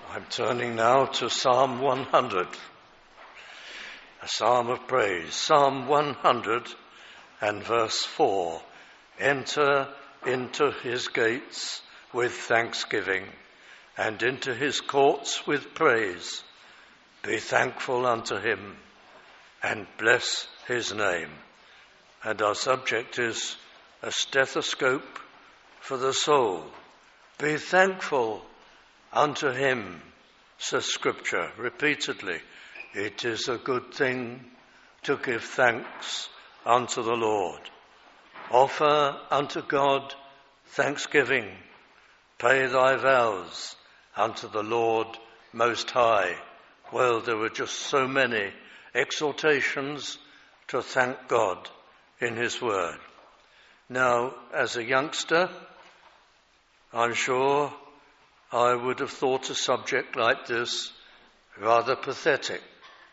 I'm turning now to Psalm 100, a psalm of praise. Psalm 100 and verse 4. Enter into his gates with thanksgiving and into his courts with praise. Be thankful unto him and bless his name. And our subject is a stethoscope for the soul. Be thankful unto him, says Scripture repeatedly. It is a good thing to give thanks unto the Lord. Offer unto God thanksgiving. Pay thy vows unto the Lord Most High. Well, there were just so many exhortations to thank God in his word. Now, as a youngster, I'm sure I would have thought a subject like this rather pathetic.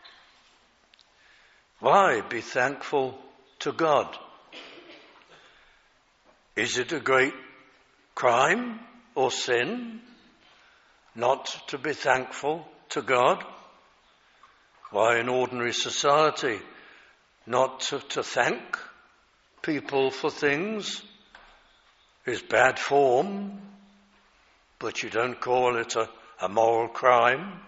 Why be thankful to God? Is it a great crime or sin not to be thankful to God? Why, in ordinary society, not to thank people for things is bad form, but you don't call it a moral crime.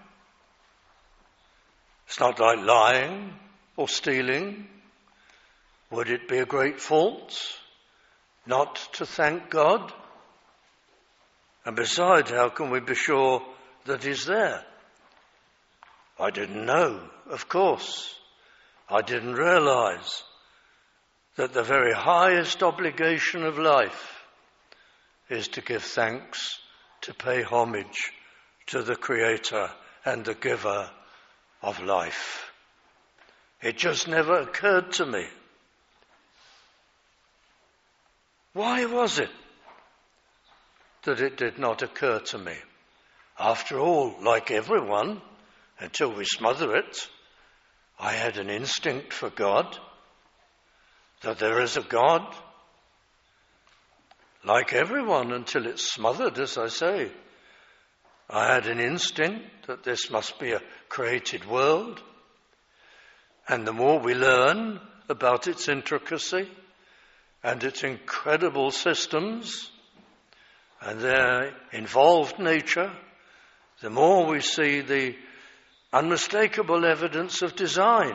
It's not like lying or stealing. Would it be a great fault not to thank God? And besides, how can we be sure that he's there? I didn't know, of course. I didn't realize that the very highest obligation of life is to give thanks, to pay homage to the Creator and the Giver of life. It just never occurred to me. Why was it that it did not occur to me? After all, like everyone, until we smother it, I had an instinct for God, that there is a God. Like everyone, until it's smothered, as I say. I had an instinct that this must be a created world. And the more we learn about its intricacy and its incredible systems and their involved nature, the more we see the unmistakable evidence of design.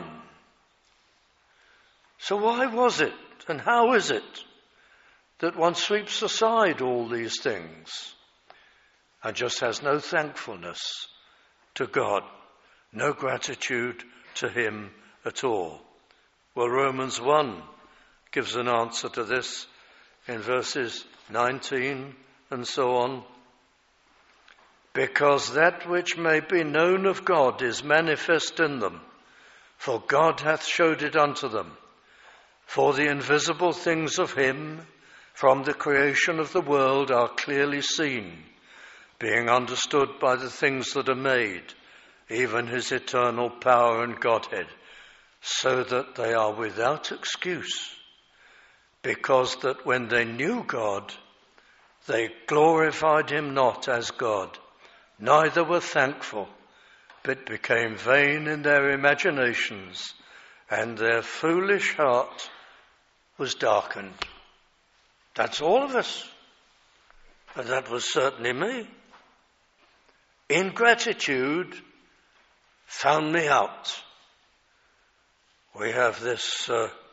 So why was it, and how is it, that one sweeps aside all these things and just has no thankfulness to God, no gratitude to him at all? Well, Romans 1 gives an answer to this in verses 19 and so on. Because that which may be known of God is manifest in them, for God hath showed it unto them. For the invisible things of him from the creation of the world are clearly seen, being understood by the things that are made, even his eternal power and Godhead, so that they are without excuse, because that when they knew God, they glorified him not as God, neither were thankful, but became vain in their imaginations, and their foolish heart was darkened. That's all of us. And that was certainly me. Ingratitude found me out. We have this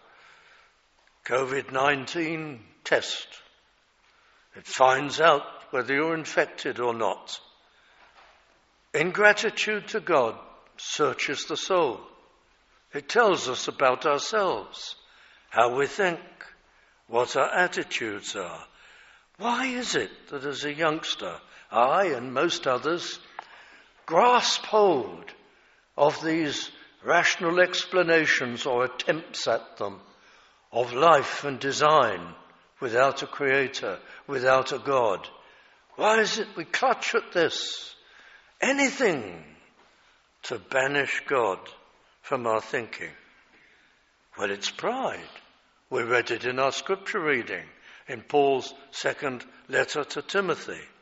COVID-19 test. It finds out whether you're infected or not. Ingratitude to God searches the soul. It tells us about ourselves, how we think, what our attitudes are. Why is it that as a youngster, I and most others grasp hold of these rational explanations or attempts at them of life and design without a creator, without a God? Why is it we clutch at this? Anything to banish God from our thinking. Well, it's pride. We read it in our scripture reading in Paul's second letter to Timothy.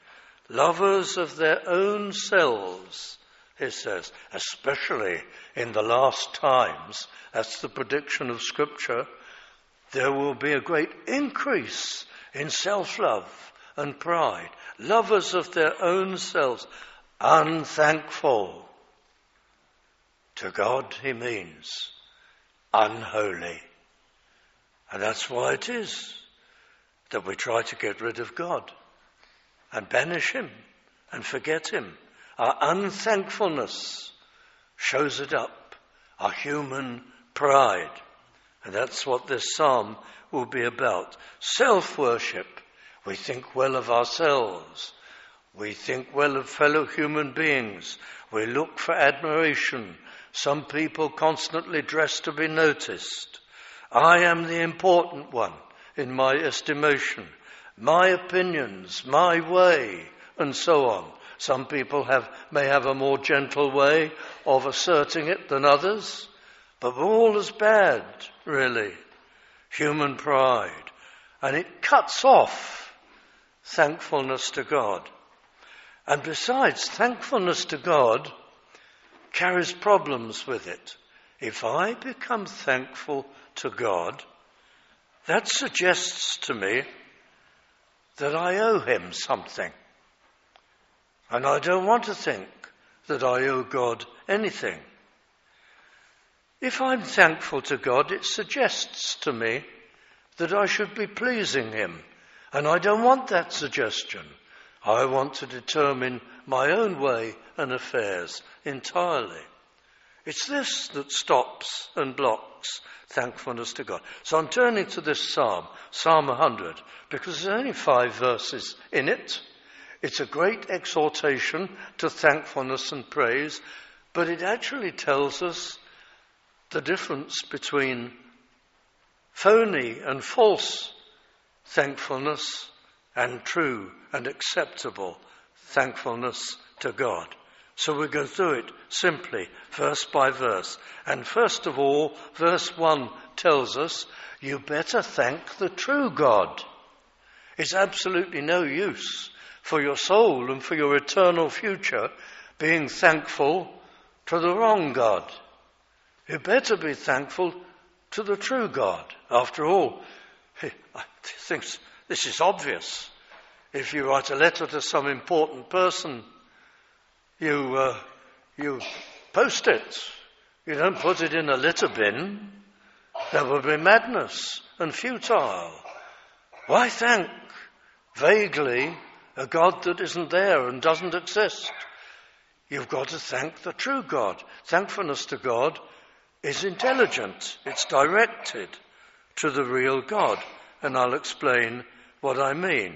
lovers of their own selves, he says, especially in the last times. That's the prediction of Scripture. There will be a great increase in self-love and pride. Lovers of their own selves, unthankful. To God, he means unholy. And that's why it is that we try to get rid of God and banish him and forget him. Our unthankfulness shows it up, our human pride. And that's what this psalm will be about. Self-worship. We think well of ourselves. We think well of fellow human beings. We look for admiration. Some people constantly dress to be noticed. I am the important one in my estimation. My opinions, my way, and so on. Some people may have a more gentle way of asserting it than others, but we're all as bad, really. Human pride. And it cuts off thankfulness to God. And besides, thankfulness to God carries problems with it. If I become thankful to God, that suggests to me that I owe him something. And I don't want to think that I owe God anything. If I'm thankful to God, it suggests to me that I should be pleasing him. And I don't want that suggestion. I want to determine my own way and affairs entirely. It's this that stops and blocks thankfulness to God. So I'm turning to this psalm, Psalm 100, because there's only 5 verses in it. It's a great exhortation to thankfulness and praise, but it actually tells us the difference between phony and false thankfulness and true and acceptable thankfulness to God. So we go through it simply, verse by verse. And first of all, verse 1 tells us, you better thank the true God. It's absolutely no use for your soul and for your eternal future being thankful to the wrong God. You better be thankful to the true God. After all, I think this is obvious. If you write a letter to some important person, you post it. You don't put it in a litter bin. That would be madness and futile. Why thank vaguely a God that isn't there and doesn't exist? You've got to thank the true God. Thankfulness to God is intelligent. It's directed to the real God. And I'll explain what I mean.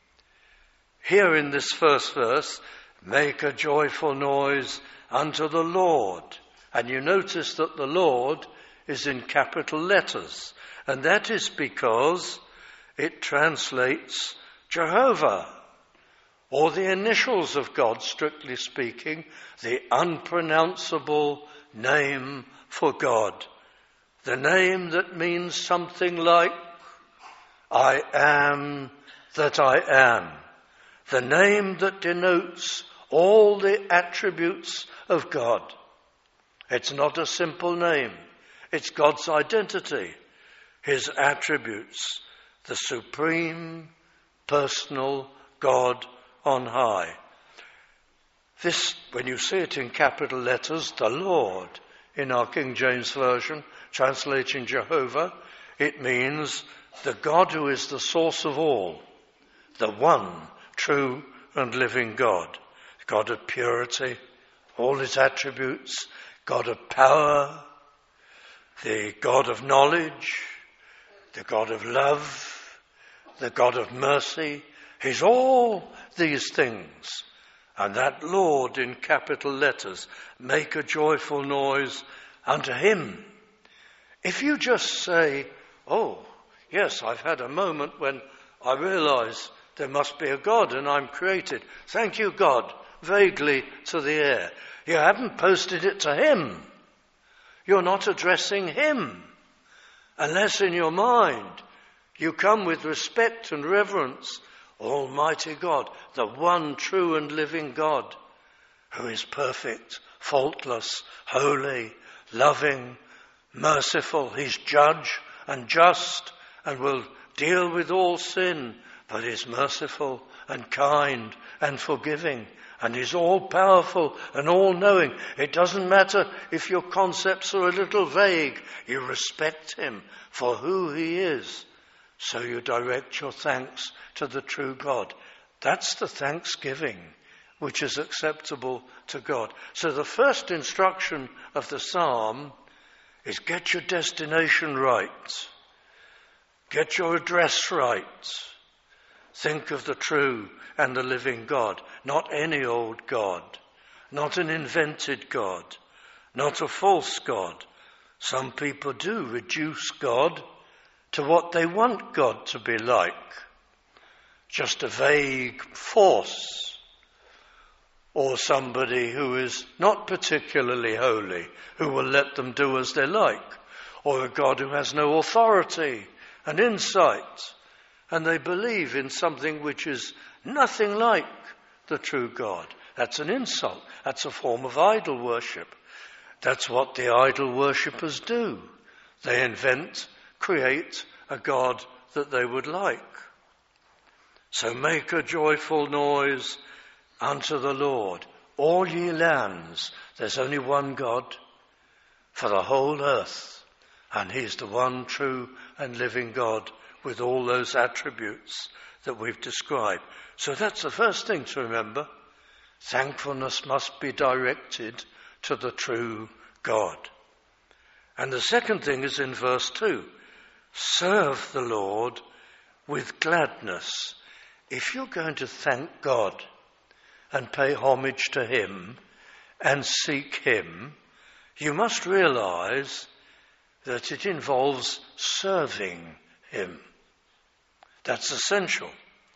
Here in this first verse, make a joyful noise unto the Lord. And you notice that the Lord is in capital letters. And that is because it translates Jehovah, or the initials of God, strictly speaking, the unpronounceable name for God. The name that means something like, I am that I am. The name that denotes all the attributes of God. It's not a simple name. It's God's identity, his attributes, the supreme, personal God on high. This, when you see it in capital letters, the Lord, in our King James Version, translating Jehovah, it means the God who is the source of all, the one true and living God, God of purity, all his attributes, God of power, the God of knowledge, the God of love, the God of mercy. He's all these things. And that Lord in capital letters, make a joyful noise unto him. If you just say, oh, yes, I've had a moment when I realize there must be a God and I'm created. Thank you, God, vaguely to the air. You haven't posted it to him. You're not addressing him. Unless in your mind you come with respect and reverence Almighty God, the one true and living God, who is perfect, faultless, holy, loving, merciful. He's judge and just and will deal with all sin, but is merciful and kind and forgiving, and is all-powerful and all-knowing. It doesn't matter if your concepts are a little vague. You respect him for who he is. So you direct your thanks to the true God. That's the thanksgiving which is acceptable to God. So the first instruction of the psalm is get your destination right. Get your address right. Think of the true and the living God, not any old God, not an invented God, not a false God. Some people do reduce God to what they want God to be like, just a vague force, or somebody who is not particularly holy, who will let them do as they like, or a God who has no authority and insight, and they believe in something which is nothing like the true God. That's an insult. That's a form of idol worship. That's what the idol worshippers do. They invent, create a God that they would like. So make a joyful noise unto the Lord, all ye lands. There's only one God for the whole earth, and he's the one true and living God with all those attributes that we've described. So that's the first thing to remember. Thankfulness must be directed to the true God. And the second thing is in verse 2. Serve the Lord with gladness. If you're going to thank God and pay homage to him and seek him, you must realize that it involves serving him. That's essential.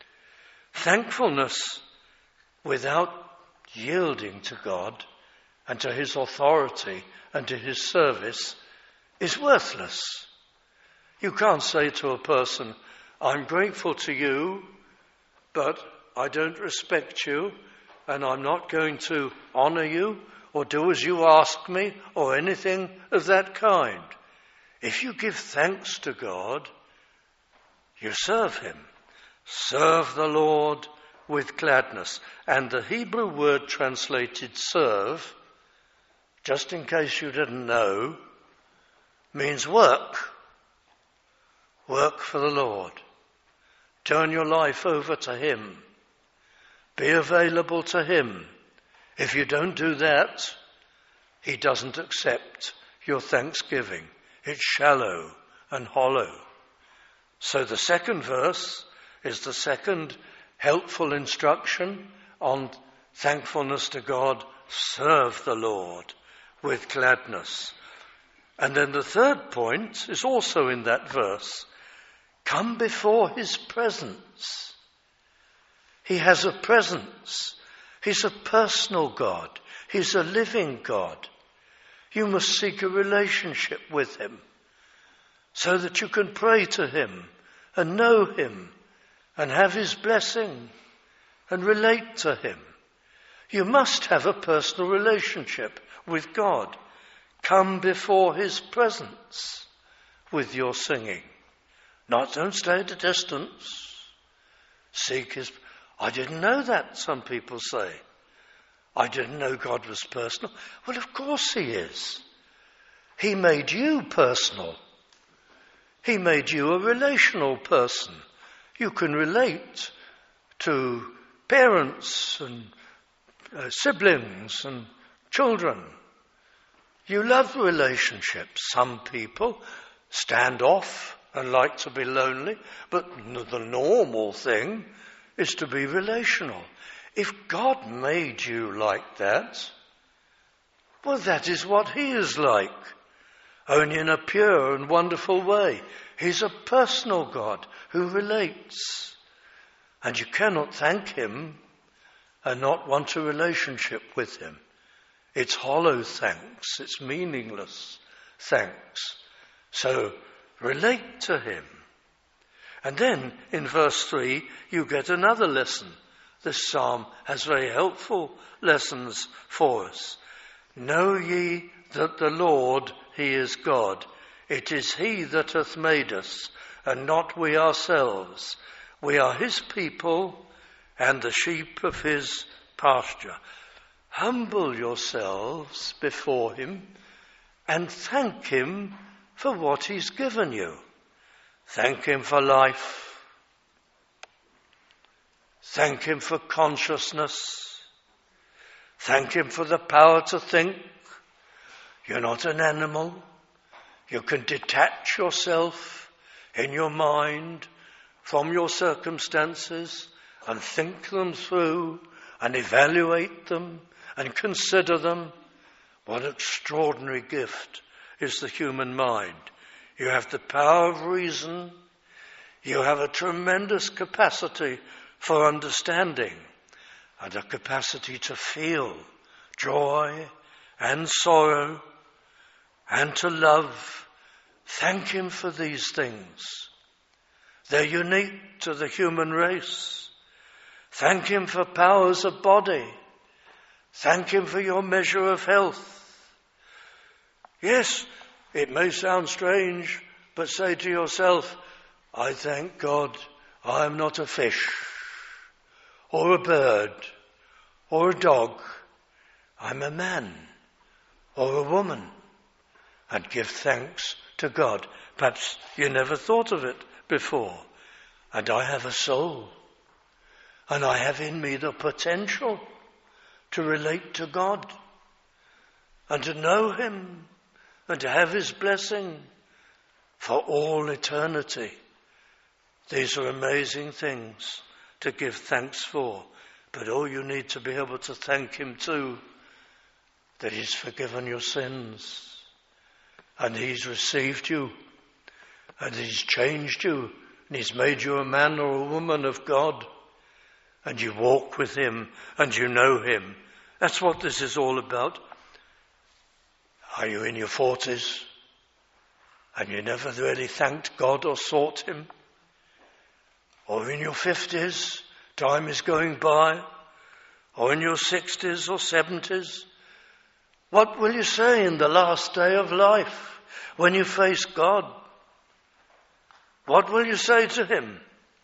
Thankfulness without yielding to God and to his authority and to his service is worthless. You can't say to a person, I'm grateful to you, but I don't respect you, and I'm not going to honour you or do as you ask me or anything of that kind. If you give thanks to God, you serve him. Serve the Lord with gladness. And the Hebrew word translated serve, just in case you didn't know, means work. Work for the Lord. Turn your life over to him. Be available to him. If you don't do that, he doesn't accept your thanksgiving. It's shallow and hollow. So the second verse is the second helpful instruction on thankfulness to God. Serve the Lord with gladness. And then the third point is also in that verse. Come before his presence. He has a presence. He's a personal God. He's a living God. You must seek a relationship with him so that you can pray to him and know him and have his blessing and relate to him. You must have a personal relationship with God. Come before his presence with your singing. Don't stay at a distance. Seek his... I didn't know that, some people say. I didn't know God was personal. Well, of course he is. He made you personal. He made you a relational person. You can relate to parents and siblings and children. You love relationships. Some people stand off and like to be lonely, but the normal thing is to be relational. If God made you like that, well, that is what he is like, only in a pure and wonderful way. He's a personal God who relates. And you cannot thank him and not want a relationship with him. It's hollow thanks. It's meaningless thanks. So relate to him. And then in verse 3, you get another lesson. This psalm has very helpful lessons for us. Know ye that the Lord, he is God. It is he that hath made us, and not we ourselves. We are his people, and the sheep of his pasture. Humble yourselves before him, and thank him for what he's given you. Thank him for life. Thank him for consciousness. Thank him for the power to think. You're not an animal. You can detach yourself in your mind from your circumstances and think them through and evaluate them and consider them. What extraordinary gift is the human mind. You have the power of reason. You have a tremendous capacity for understanding and a capacity to feel joy and sorrow and to love. Thank him for these things. They're unique to the human race. Thank him for powers of body. Thank him for your measure of health. Yes, it may sound strange, but say to yourself, I thank God I am not a fish or a bird or a dog. I'm a man or a woman. And give thanks to God. Perhaps you never thought of it before. And I have a soul. And I have in me the potential to relate to God and to know him and to have his blessing for all eternity. These are amazing things to give thanks for. But you need to be able to thank him too, that he's forgiven your sins and he's received you and he's changed you and he's made you a man or a woman of God, and you walk with him and you know him. That's what this is all about. Are you in your 40s and you never really thanked God or sought him? Or in your 50s, time is going by? Or in your 60s or 70s? What will you say in the last day of life when you face God? What will you say to him?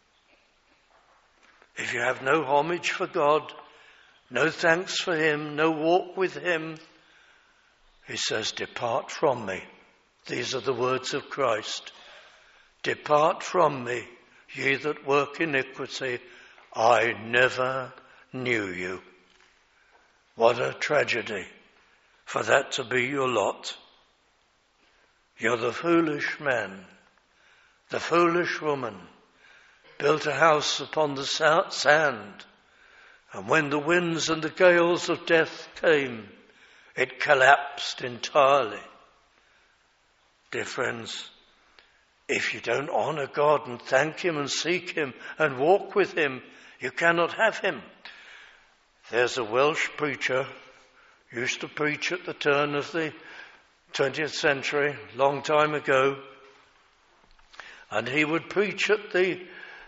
If you have no homage for God, no thanks for him, no walk with him, he says, depart from me. These are the words of Christ. Depart from me, ye that work iniquity. I never knew you. What a tragedy for that to be your lot. You're the foolish man, the foolish woman, built a house upon the sand, and when the winds and the gales of death came, it collapsed entirely. Dear friends, if you don't honor God and thank him and seek him and walk with him, you cannot have him. There's a Welsh preacher who used to preach at the turn of the 20th century, long time ago, and he would preach at the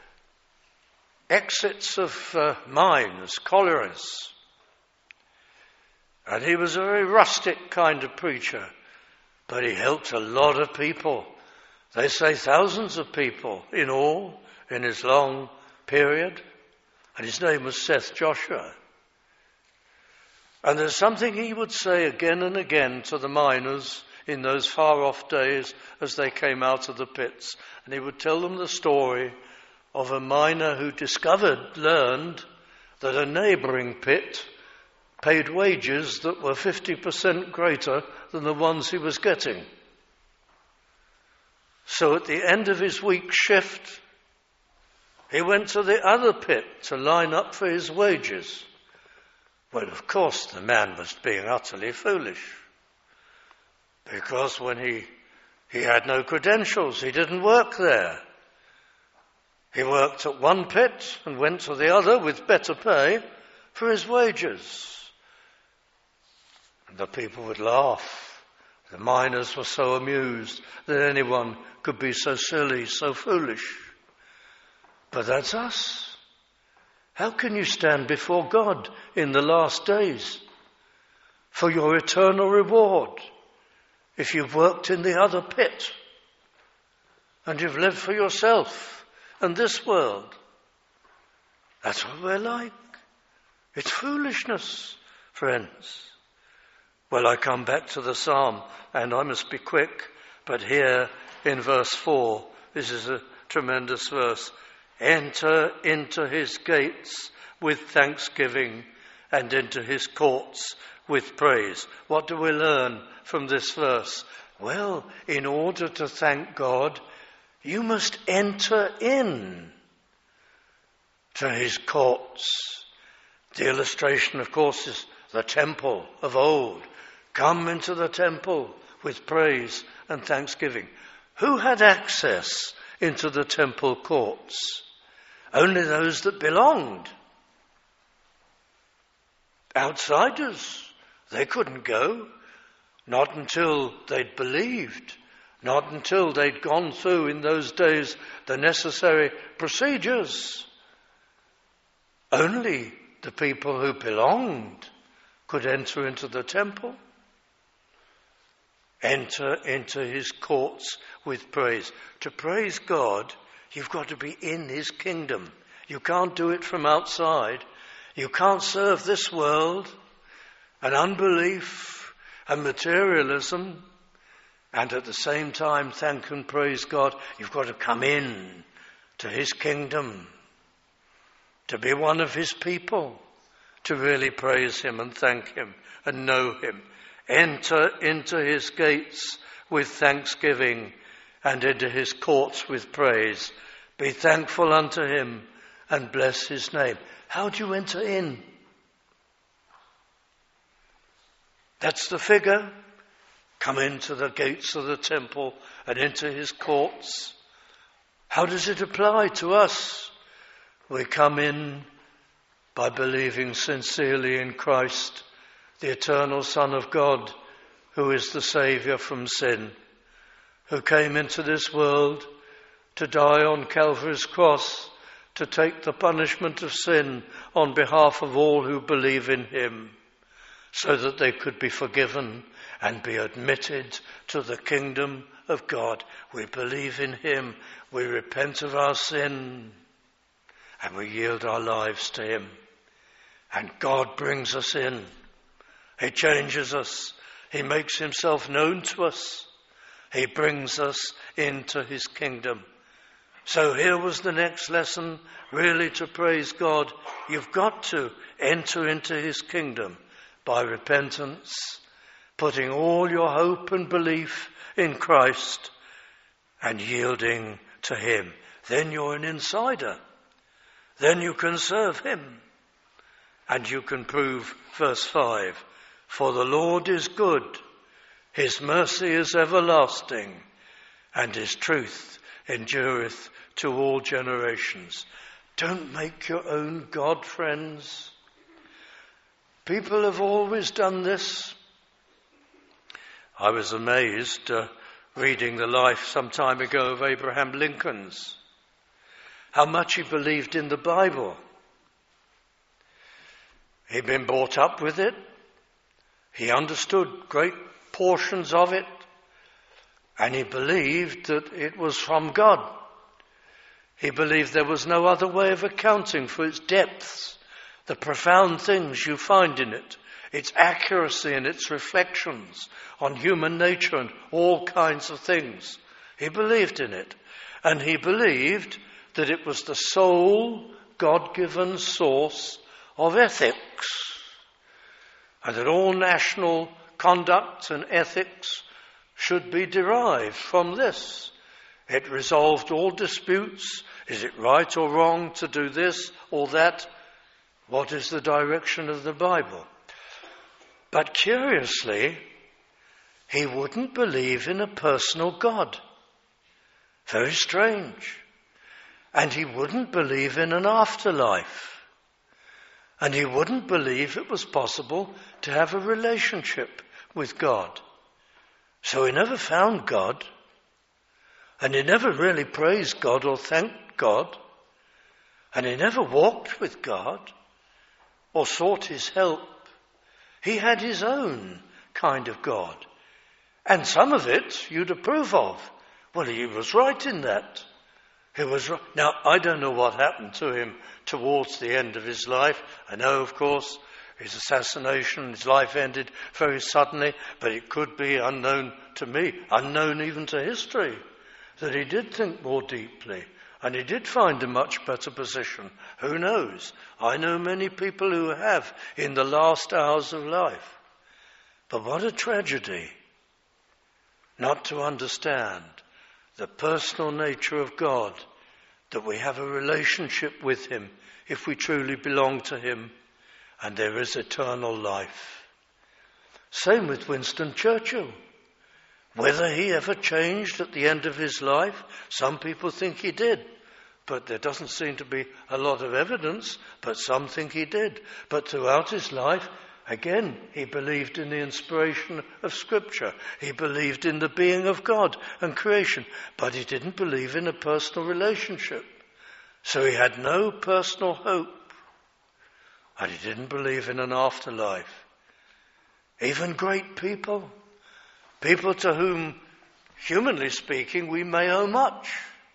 exits of mines, collieries. And he was a very rustic kind of preacher, but he helped a lot of people. They say thousands of people in all in his long period. And his name was Seth Joshua. And there's something he would say again and again to the miners in those far-off days as they came out of the pits. And he would tell them the story of a miner who learned that a neighbouring pit paid wages that were 50% greater than the ones he was getting. So at the end of his week's shift, he went to the other pit to line up for his wages. Well, of course, the man was being utterly foolish, because when he had no credentials, he didn't work there. He worked at one pit and went to the other with better pay for his wages. And the people would laugh. The miners were so amused that anyone could be so silly, so foolish. But that's us. How can you stand before God in the last days for your eternal reward if you've worked in the other pit and you've lived for yourself and this world? That's what we're like. It's foolishness, friends. Well, I come back to the psalm, and I must be quick, but here in verse 4, this is a tremendous verse. Enter into his gates with thanksgiving and into his courts with praise. What do we learn from this verse? Well, in order to thank God, you must enter in to his courts. The illustration, of course, is the temple of old. Come into the temple with praise and thanksgiving. Who had access into the temple courts? Only those that belonged. Outsiders, they couldn't go. Not until they'd believed. Not until they'd gone through in those days the necessary procedures. Only the people who belonged could enter into the temple. Enter into his courts with praise. To praise God, you've got to be in his kingdom. You can't do it from outside. You can't serve this world and unbelief and materialism and at the same time thank and praise God. You've got to come in to his kingdom, to be one of his people, to really praise him and thank him and know him. Enter into his gates with thanksgiving and into his courts with praise. Be thankful unto him and bless his name. How do you enter in? That's the figure. Come into the gates of the temple and into his courts. How does it apply to us? We come in by believing sincerely in Christ, the eternal Son of God, who is the Saviour from sin, who came into this world to die on Calvary's cross, to take the punishment of sin on behalf of all who believe in him, so that they could be forgiven and be admitted to the kingdom of God. We believe in him, we repent of our sin, and we yield our lives to him. And God brings us in. He changes us. He makes himself known to us. He brings us into his kingdom. So here was the next lesson, really to praise God. You've got to enter into his kingdom by repentance, putting all your hope and belief in Christ and yielding to him. Then you're an insider. Then you can serve him. And you can prove, verse 5, for the Lord is good, his mercy is everlasting, and his truth endureth to all generations. Don't make your own God, friends. People have always done this. I was amazed reading the life some time ago of Abraham Lincoln's, how much he believed in the Bible. He'd been brought up with it. He understood great portions of it. And he believed that it was from God. He believed there was no other way of accounting for its depths, the profound things you find in it, its accuracy and its reflections on human nature and all kinds of things. He believed in it. And he believed that it was the sole God-given source of ethics, and that all national conduct and ethics should be derived from this. It resolved all disputes. Is it right or wrong to do this or that? What is the direction of the Bible? But curiously, he wouldn't believe in a personal God. Very strange. And he wouldn't believe in an afterlife. And he wouldn't believe it was possible to have a relationship with God. So he never found God. And he never really praised God or thanked God. And he never walked with God or sought his help. He had his own kind of God. And some of it you'd approve of. Well, he was right in that. He was right. Now, I don't know what happened to him towards the end of his life. I know, of course, his assassination, his life ended very suddenly, but it could be unknown to me, unknown even to history, that he did think more deeply. And he did find a much better position. Who knows? I know many people who have in the last hours of life. But what a tragedy not to understand the personal nature of God, that we have a relationship with him if we truly belong to him, and there is eternal life. Same with Winston Churchill. Whether he ever changed at the end of his life, some people think he did. But there doesn't seem to be a lot of evidence, but some think he did. But throughout his life, again, he believed in the inspiration of Scripture. He believed in the being of God and creation. But he didn't believe in a personal relationship. So he had no personal hope. And he didn't believe in an afterlife. Even great people, people to whom, humanly speaking, we may owe much,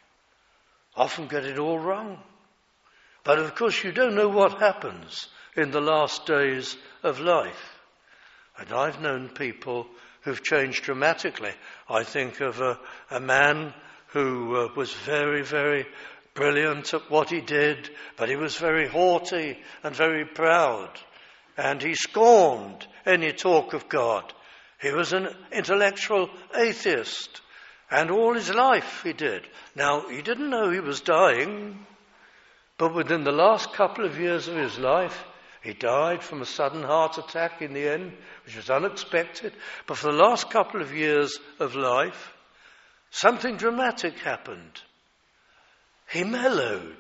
often get it all wrong. But of course you don't know what happens in the last days of life. And I've known people who've changed dramatically. I think of a man who was very, very brilliant at what he did, but he was very haughty and very proud. And he scorned any talk of God. He was an intellectual atheist. And all his life he did. Now, he didn't know he was dying, but within the last couple of years of his life, he died from a sudden heart attack in the end, which was unexpected. But for the last couple of years of life, something dramatic happened. He mellowed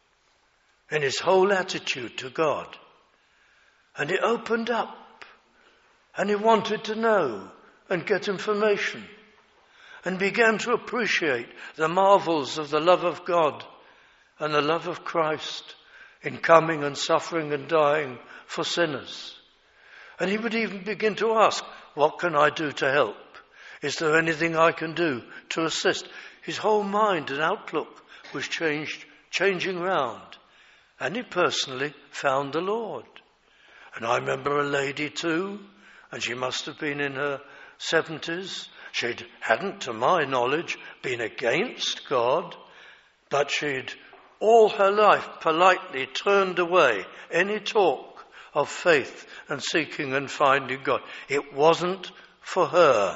in his whole attitude to God. And he opened up. And he wanted to know and get information. And began to appreciate the marvels of the love of God and the love of Christ in coming and suffering and dying for sinners. And he would even begin to ask, what can I do to help? Is there anything I can do to assist? His whole mind and outlook was changing round. And he personally found the Lord. And I remember a lady too, and she must have been in her 70s. She hadn't, to my knowledge, been against God, but she'd all her life politely turned away any talk of faith and seeking and finding God. It wasn't for her.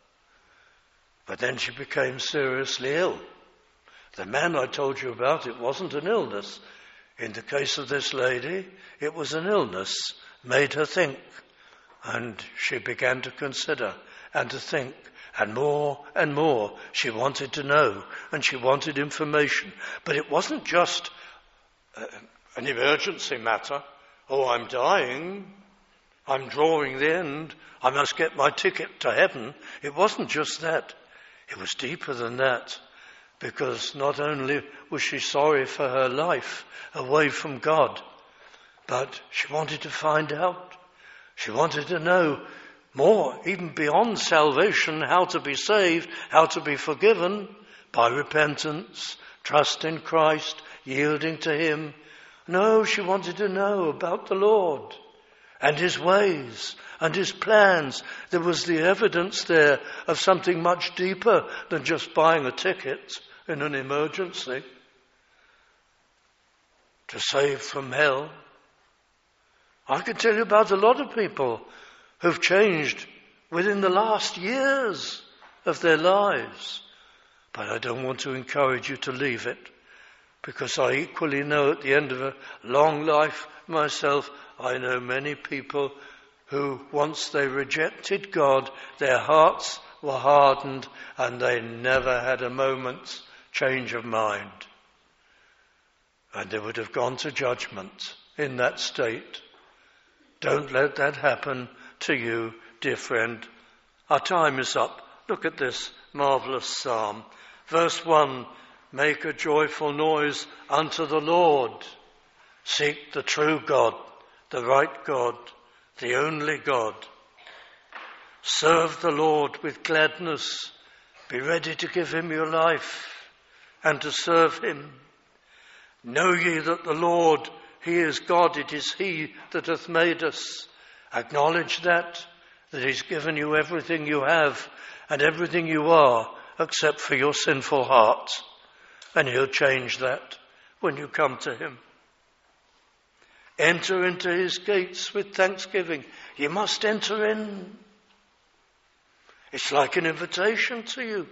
But then she became seriously ill. The man I told you about, it wasn't an illness. In the case of this lady, it was an illness, made her think. And she began to consider and to think. And more she wanted to know, and she wanted information. But it wasn't just an emergency matter. Oh, I'm dying. I'm drawing the end. I must get my ticket to heaven. It wasn't just that. It was deeper than that. Because not only was she sorry for her life away from God, but she wanted to find out. She wanted to know more, even beyond salvation, how to be saved, how to be forgiven by repentance, trust in Christ, yielding to him. No, she wanted to know about the Lord and his ways and his plans. There was the evidence there of something much deeper than just buying a ticket in an emergency to save from hell. I can tell you about a lot of people who've changed within the last years of their lives. But I don't want to encourage you to leave it, because I equally know at the end of a long life myself, I know many people who, once they rejected God, their hearts were hardened and they never had a moment's change of mind. And they would have gone to judgment in that state. Don't let that happen to you, dear friend. Our time is up. Look at this marvelous psalm. Verse 1, make a joyful noise unto the Lord. Seek the true God, the right God, the only God. Serve the Lord with gladness. Be ready to give him your life and to serve him. Know ye that the Lord, he is God. It is he that hath made us. Acknowledge that he's given you everything you have and everything you are except for your sinful heart. And he'll change that when you come to him. Enter into his gates with thanksgiving. You must enter in. It's like an invitation to you.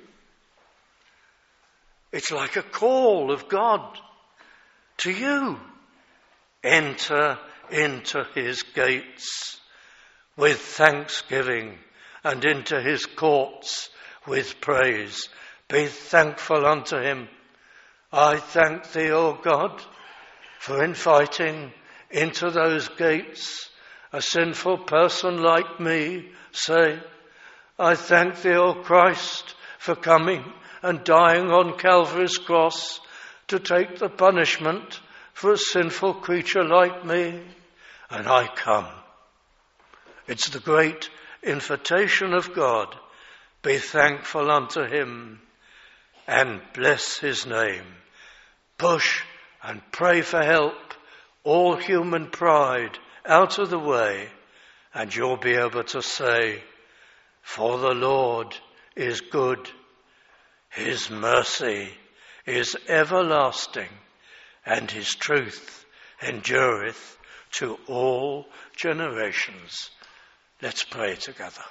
It's like a call of God to you. Enter into his gates with thanksgiving and into his courts with praise. Be thankful unto him. I thank thee, O God, for inviting into those gates a sinful person like me. Say, I thank thee, O Christ, for coming and dying on Calvary's cross to take the punishment for a sinful creature like me. And I come. It's the great invitation of God. Be thankful unto him and bless his name. Push and pray for help. All human pride out of the way, and you'll be able to say, for the Lord is good. His mercy is everlasting, and his truth endureth to all generations. Let's pray together.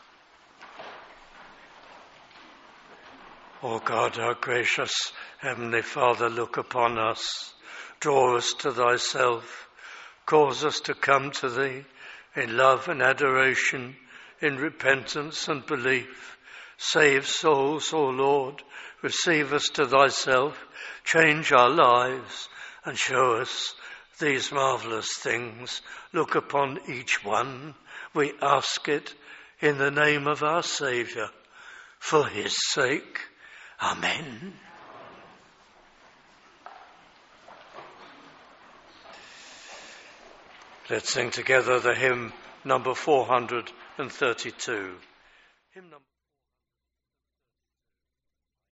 O God, our gracious Heavenly Father, look upon us, draw us to thyself, cause us to come to thee in love and adoration, in repentance and belief. Save souls, O Lord, receive us to thyself, change our lives, and show us these marvellous things. Look upon each one. We ask it in the name of our Saviour, for his sake. Amen. Let's sing together the hymn number 432. Hymn number